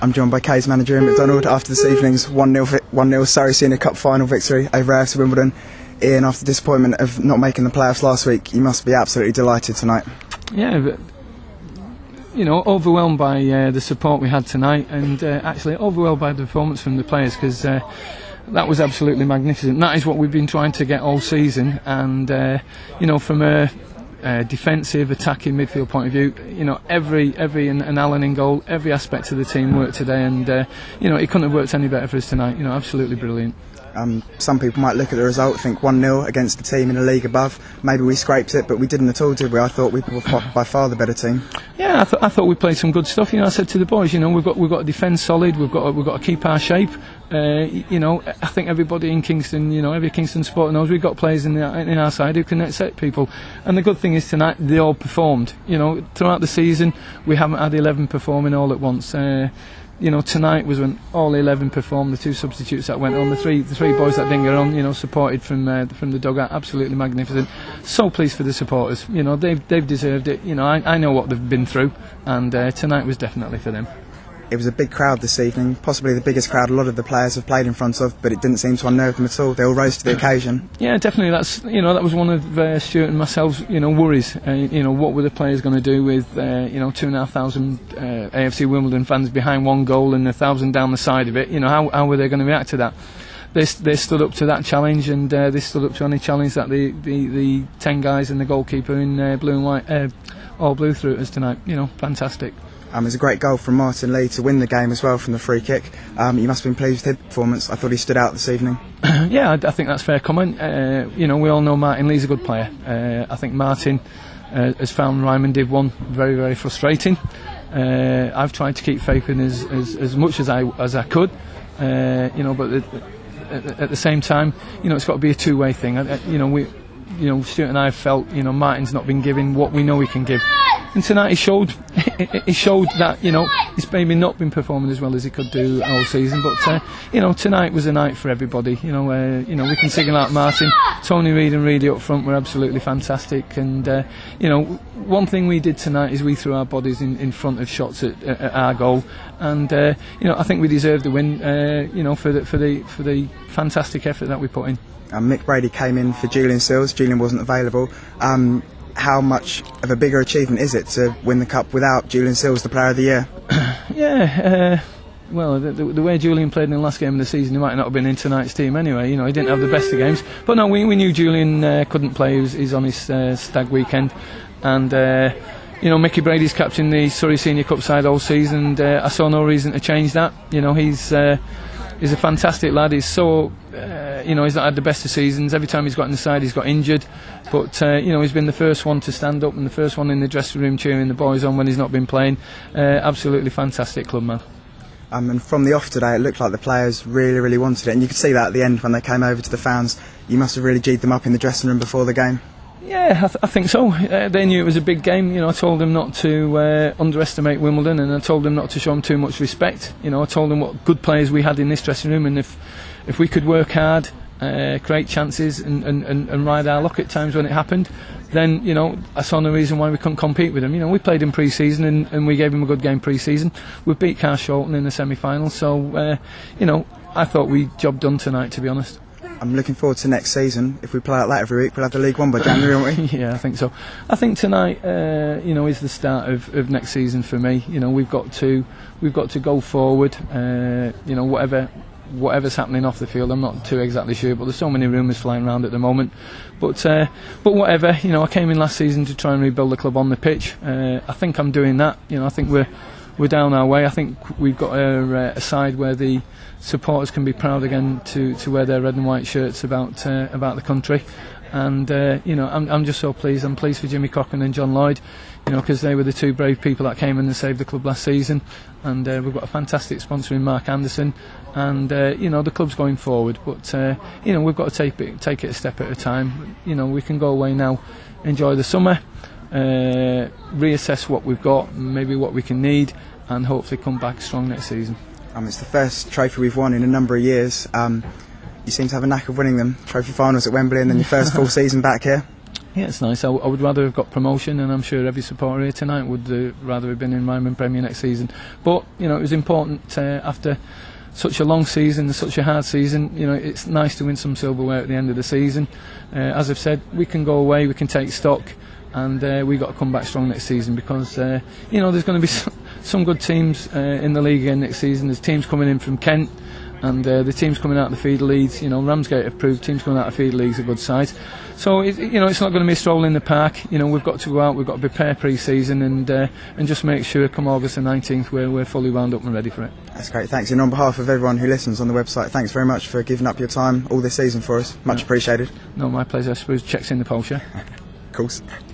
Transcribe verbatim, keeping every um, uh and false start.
I'm joined by K's manager Ian McDonald after this evening's one nil Surrey Senior Cup final victory over A F C Wimbledon. Ian, after the disappointment of not making the playoffs last week, you must be absolutely delighted tonight. Yeah, but, you know, overwhelmed by uh, the support we had tonight, and uh, actually overwhelmed by the performance from the players, because uh, that was absolutely magnificent. That is what we've been trying to get all season, and uh, you know, from a Uh, defensive, attacking, midfield point of view, you know, every every and, and Alan in goal, every aspect of the team worked today, and uh, you know, it couldn't have worked any better for us tonight. You know, absolutely brilliant. Um, some people might look at the result, think one nil against the team in the league above. Maybe we scraped it, but we didn't at all, did we? I thought we were by far the better team. Yeah, I, th- I thought we played some good stuff. You know, I said to the boys, you know, we've got we've got to defend solid. We've got to, we've got to keep our shape. Uh, you know, I think everybody in Kingston, you know, every Kingston supporter knows we've got players in, the, in our side who can accept people. And the good thing is tonight they all performed. You know, throughout the season we haven't had eleven performing all at once. Uh, You know, tonight was when all eleven performed. The two substitutes that went on, the three, the three boys that didn't get on, you know, supported from uh, from the dugout, absolutely magnificent. So pleased for the supporters. You know, they've they've deserved it. You know, I, I know what they've been through, and uh, tonight was definitely for them. It was a big crowd this evening, possibly the biggest crowd a lot of the players have played in front of, but it didn't seem to unnerve them at all. They all rose to the occasion. Yeah, definitely. That's you know that was one of uh, Stuart and myself's you know worries. Uh, you know, what were the players going to do with uh, you know two and a half thousand uh, A F C Wimbledon fans behind one goal and a thousand down the side of it? You know, how how were they going to react to that? They they stood up to that challenge, and uh, they stood up to any challenge that the, the, the ten guys and the goalkeeper in uh, blue and white, uh, all blue threw at us tonight. You know, fantastic. Um, it was a great goal from Martin Lee to win the game as well from the free kick. Um, you must have been pleased with his performance. I thought he stood out this evening. Yeah, I, I think that's fair comment. Uh, you know, we all know Martin Lee's a good player. Uh, I think Martin uh, has found Ryman Div one very, very frustrating. Uh, I've tried to keep faith in as, as, as much as I as I could. Uh, you know, but the, at, at the same time, you know, it's got to be a two-way thing. I, I, you know, we, you know, Stuart and I have felt, you know, Martin's not been given what we know he can give. And tonight he showed, he showed that, you know, he's maybe not been performing as well as he could do all season. But uh, you know, tonight was a night for everybody. You know, uh, you know, we can single out Martin, Tony Reid and Reedy up front were absolutely fantastic. And uh, you know, one thing we did tonight is we threw our bodies in, in front of shots at, at our goal. And uh, you know, I think we deserved the win. Uh, you know, for the for the for the fantastic effort that we put in. Um, Mick Brady came in for Julian Seals. Julian wasn't available. Um, how much of a bigger achievement is it to win the cup without Julian Seals, the Player of the Year? Yeah, uh, well, the, the, the way Julian played in the last game of the season, he might not have been in tonight's team anyway. You know, he didn't have the best of games. But no, we, we knew Julian uh, couldn't play. He was, he's on his uh, stag weekend. And, uh, you know, Mickey Brady's captained the Surrey Senior Cup side all season, and uh, I saw no reason to change that. You know, he's... Uh, He's a fantastic lad. He's so, uh, you know, he's not had the best of seasons. Every time he's got in the side, he's got injured. But, uh, you know, he's been the first one to stand up and the first one in the dressing room cheering the boys on when he's not been playing. Uh, absolutely fantastic club man. Um, and from the off today, it looked like the players really, really wanted it. And you could see that at the end when they came over to the fans. You must have really G'd them up in the dressing room before the game. Yeah, I, th- I think so. Uh, they knew it was a big game. You know, I told them not to uh, underestimate Wimbledon, and I told them not to show them too much respect. You know, I told them what good players we had in this dressing room, and if if we could work hard, uh, create chances, and, and, and, and ride our luck at times when it happened, then, you know, I saw no reason why we couldn't compete with them. You know, we played in pre-season, and, and we gave them a good game pre-season. We beat Carshalton in the semi-final, so uh, you know, I thought we job done tonight, to be honest. I'm looking forward to next season. If we play like that every week, we'll have the League One by January, won't we? Yeah, I think so. I think tonight, uh, you know, is the start of, of next season for me. You know, we've got to we've got to go forward. Uh, you know, whatever whatever's happening off the field, I'm not too exactly sure, but there's so many rumours flying around at the moment. But uh, but whatever, you know, I came in last season to try and rebuild the club on the pitch. Uh, I think I'm doing that. You know, I think we're we're down our way. I think we've got a, a side where the supporters can be proud again to, to wear their red and white shirts about uh, about the country. And uh, you know, I'm I'm just so pleased. I'm pleased for Jimmy Cochran and John Lloyd, you know, because they were the two brave people that came in and saved the club last season. And uh, we've got a fantastic sponsor in Mark Anderson, and uh, you know, the club's going forward. But uh, you know, we've got to take it take it a step at a time. You know, we can go away now, enjoy the summer, uh, reassess what we've got, maybe what we can need, and hopefully come back strong next season. Um, it's the first trophy we've won in a number of years. Um, you seem to have a knack of winning them. Trophy finals at Wembley and then your first full season back here. Yeah, it's nice. I, w- I would rather have got promotion, and I'm sure every supporter here tonight would uh, rather have been in Ryman Premier next season. But you know, it was important uh, after such a long season and such a hard season. You know, it's nice to win some silverware at the end of the season. Uh, as I've said, we can go away, we can take stock, and uh, we got to come back strong next season, because uh, you know, there's going to be some, some good teams uh, in the league again next season. There's teams coming in from Kent, and uh, the teams coming out of the feeder leagues. You know, Ramsgate have proved teams coming out of the feeder leagues are good sides. So it, you know, it's not going to be a stroll in the park. You know, we've got to go out, we've got to prepare pre-season, and uh, and just make sure come August the nineteenth we're, we're fully wound up and ready for it. That's great, thanks. And on behalf of everyone who listens on the website, thanks very much for giving up your time all this season for us. Much No. appreciated. No, my pleasure. I suppose checks in the post, yeah? Of course.